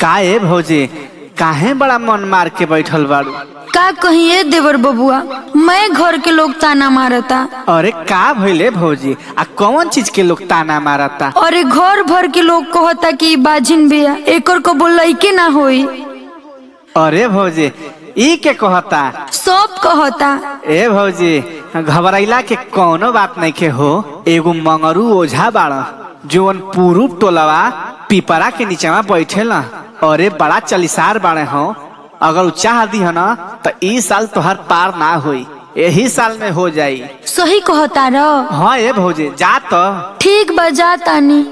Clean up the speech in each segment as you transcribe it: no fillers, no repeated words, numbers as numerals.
काहे भौजी काहे बड़ा मन मार के बैठल बाड़ू? का कहिए देवर बबुआ, मैं घर के लोग ताना मारता। अरे का भइले भौजी, आ कौन चीज के लोग ताना मारता? अरे घर भर के लोग कहता कि बाजिन बिया, एकर को बोलई के ना होई। अरे भौजी ई के कहता? सब कहता। ए भौजी घबराइला के कोनो बात नहीं के हो। एगो मंगरू ओझा बाड़ा जोन पूरूब टोलवा पिपरा के नीचवा बैठेला। अरे बड़ा चलिसार बाड़े हो। अगर चाह दी है ना तो ई साल तोहर पार ना होई, यही साल में हो जाई। सही कहता र। हाँ ए भौजी जा तो। ठीक बा जा तानी।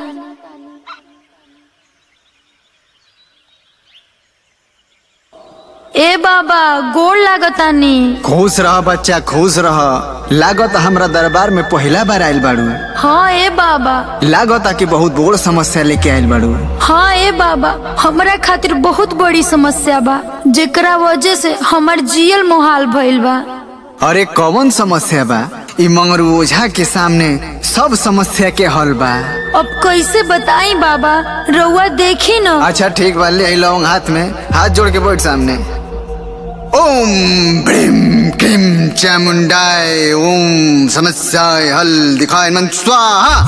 ए बाबा गोड़ लागतानी। खुश रह बच्चा खुश रह। लागत हमरा दरबार में पहला बार आयल बाड़ू। हाँ ए बाबा। लागत कि बहुत बड़ समस्या लेके आयल बाड़ू। हाँ ए बाबा, हमरा खातिर बहुत बड़ी समस्या बा, जेकरा वजह से हमार जियल मुहाल भइल बा। अरे कौन समस्या बा? ई मंगरू ओझा के सामने सब समस्या के हल बा। अब कैसे बताई बाबा, रउआ देखी न। अच्छा ठीक बा, ले लौंग हाथ में, हाथ जोड़ के बैठ सामने। ओम ब्रीम क्लीम चामुंडाय ओम समस्याय हल दिखाए मन स्वाहा।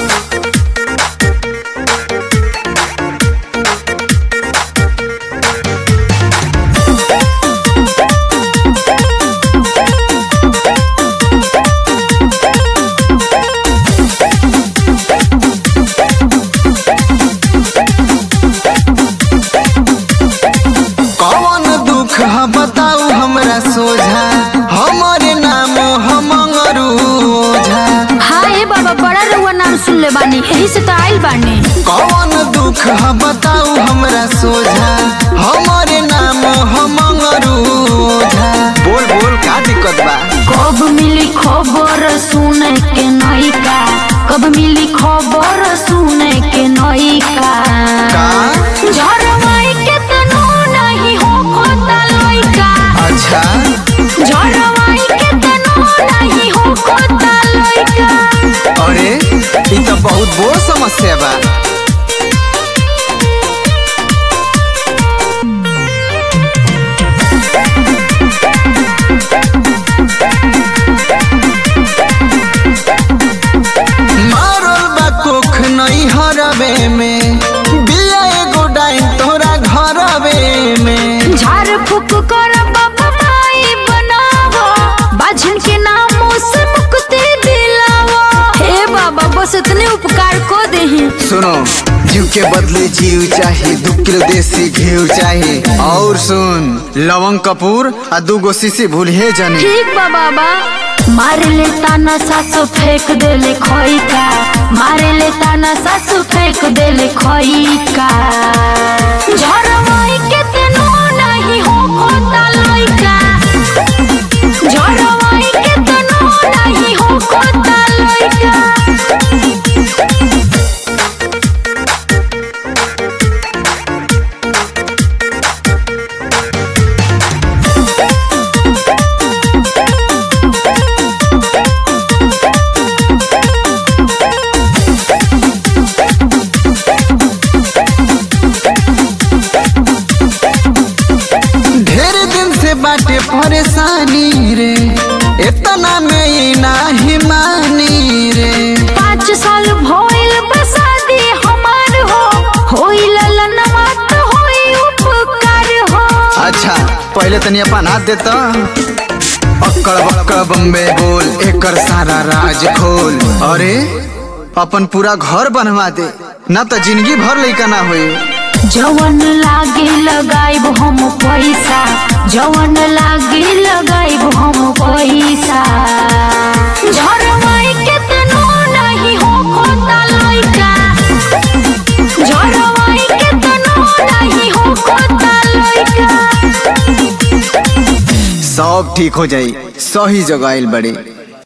बताऊ हमरा सोझा, हमारे नाम हम मंगरू ओझा। हाँ ए बाबा, बड़ा रउआ नाम सुन ले बानी, यही से तो आइल बानी। कौन दुख है बताऊ हमरा सोझा, हमारे नाम हम मंगरू ओझा। बोल बोल का दिक्कत बा? कब मिली खबर सुने के नई का, कब मिली खबर सुने के नई का। झरवाई के तनो नहीं हो खोता लइका। अच्छा झरवाई के तनो नहीं हो खोता लइका। अरे ई तो बहुत बड़ समस्या बा। मारल बा कोख नहीं हरबे में, बिया एगो डाइन तोरा घरबे में। झाड़ फूक कर बाबा माई बनावो, बाझन के नामों से मुक्ति दिलावो। हे बाबा बस इतने उपकार को देही। सुनो, जीव के बदले जीव चाहिए, 2 किलो देसी घी चाहिए। और सुन, लवंग कपूर आ 2 शीशी भूलिए जानी। ठीक बा बाबा। मारे ले ताना सासु फेंक देले खोई का, मारे ले ताना सासु फेंक देले खोई का। झरवाई के तनो नहीं हो खोता लइका। झरवाई के तनो नहीं हो खोता लइका। बाटे परेशानी रे, इतना में ही नाही मानी रे। 5 साल भइल बसादी हमार हो, होइल ललनवा तो होई उपकार हो। अच्छा पहले तनी अपन हाथ देता। अक्कड़ बक्कड़ बम्बे बोल, एकर सारा राज खोल। अरे अपन पूरा घर बनवा दे, ना तो जिंदगी भर लइका ना होई। जवन लागे लगाइब हम पैसा, जवन लागे लगाइब हम पैसा। झरवाई के तनो नहीं हो खोता लइका। झरवाई के तनो नहीं हो खोता लइका। सब ठीक हो जाई, सही जगह आइल बड़े।